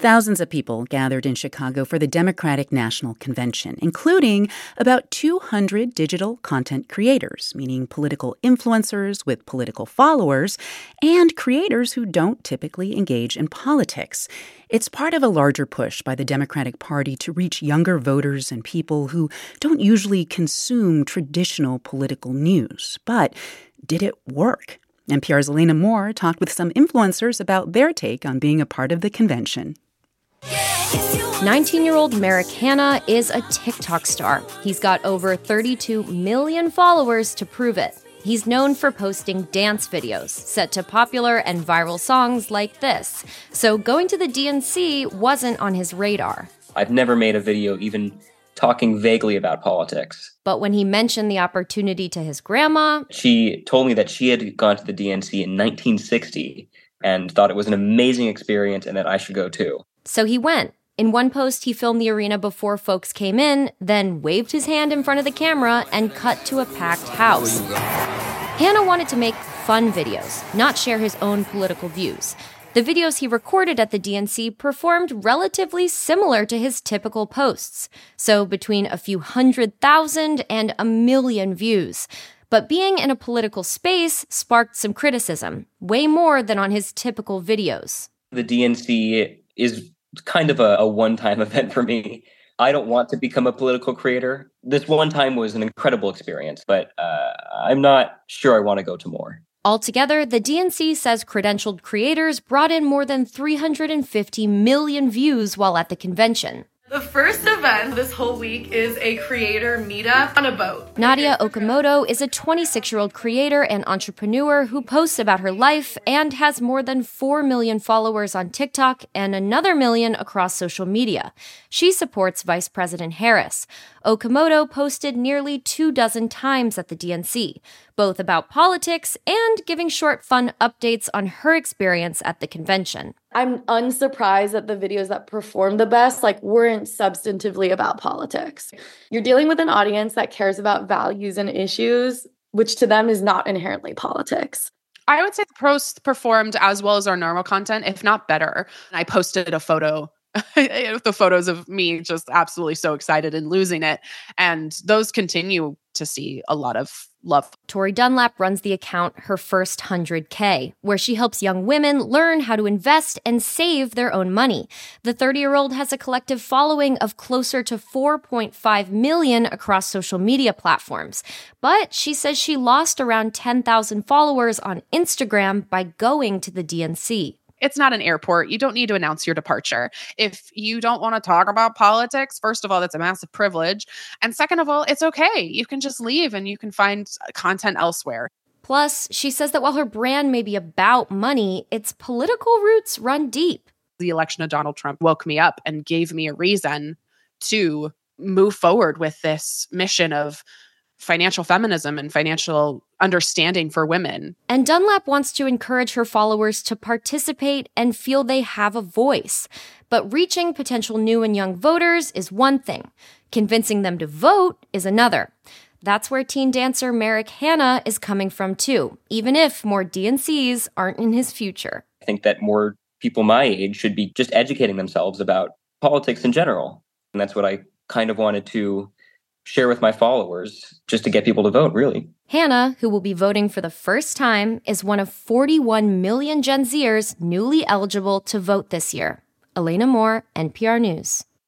Thousands of people gathered in Chicago for the Democratic National Convention, including about 200 digital content creators, meaning political influencers with political followers, and creators who don't typically engage in politics. It's part of a larger push by the Democratic Party to reach younger voters and people who don't usually consume traditional political news. But did it work? NPR's Elena Moore talked with some influencers about their take on being a part of the convention. 19-year-old Merrick Hanna is a TikTok star. He's got over 32 million followers to prove it. He's known for posting dance videos set to popular and viral songs like this. So going to the DNC wasn't on his radar. I've never made a video even talking vaguely about politics. But when he mentioned the opportunity to his grandma, she told me that she had gone to the DNC in 1960 and thought it was an amazing experience and that I should go too. So he went. In one post, he filmed the arena before folks came in, then waved his hand in front of the camera and cut to a packed house. Hanna wanted to make fun videos, not share his own political views. The videos he recorded at the DNC performed relatively similar to his typical posts, so between a few 100,000 and 1 million views. But being in a political space sparked some criticism, way more than on his typical videos. The DNC is kind of a one-time event for me. I don't want to become a political creator. This one time was an incredible experience, but I'm not sure I want to go to more. Altogether, the DNC says credentialed creators brought in more than 350 million views while at the convention. The first event this whole week is a creator meetup on a boat. Nadia Okamoto is a 26-year-old creator and entrepreneur who posts about her life and has more than 4 million followers on TikTok and another million across social media. She supports Vice President Harris. Okamoto posted nearly 24 times at the DNC, both about politics and giving short, fun updates on her experience at the convention. I'm unsurprised that the videos that performed the best, weren't substantively about politics. You're dealing with an audience that cares about values and issues, which to them is not inherently politics. I would say the post performed as well as our normal content, if not better. I posted a photo, the photos of me just absolutely so excited and losing it. And those continue to see a lot of love. Tori Dunlap runs the account Her First 100K, where she helps young women learn how to invest and save their own money. The 30-year-old has a collective following of closer to 4.5 million across social media platforms. But she says she lost around 10,000 followers on Instagram by going to the DNC. It's not an airport. You don't need to announce your departure. If you don't want to talk about politics, first of all, that's a massive privilege. And second of all, it's okay. You can just leave and you can find content elsewhere. Plus, she says that while her brand may be about money, its political roots run deep. The election of Donald Trump woke me up and gave me a reason to move forward with this mission of financial feminism and financial understanding for women. And Dunlap wants to encourage her followers to participate and feel they have a voice. But reaching potential new and young voters is one thing. Convincing them to vote is another. That's where teen dancer Merrick Hanna is coming from too, even if more DNCs aren't in his future. I think that more people my age should be just educating themselves about politics in general. And that's what I kind of wanted to share with my followers, just to get people to vote, really. Hanna, who will be voting for the first time, is one of 41 million Gen Zers newly eligible to vote this year. Elena Moore, NPR News.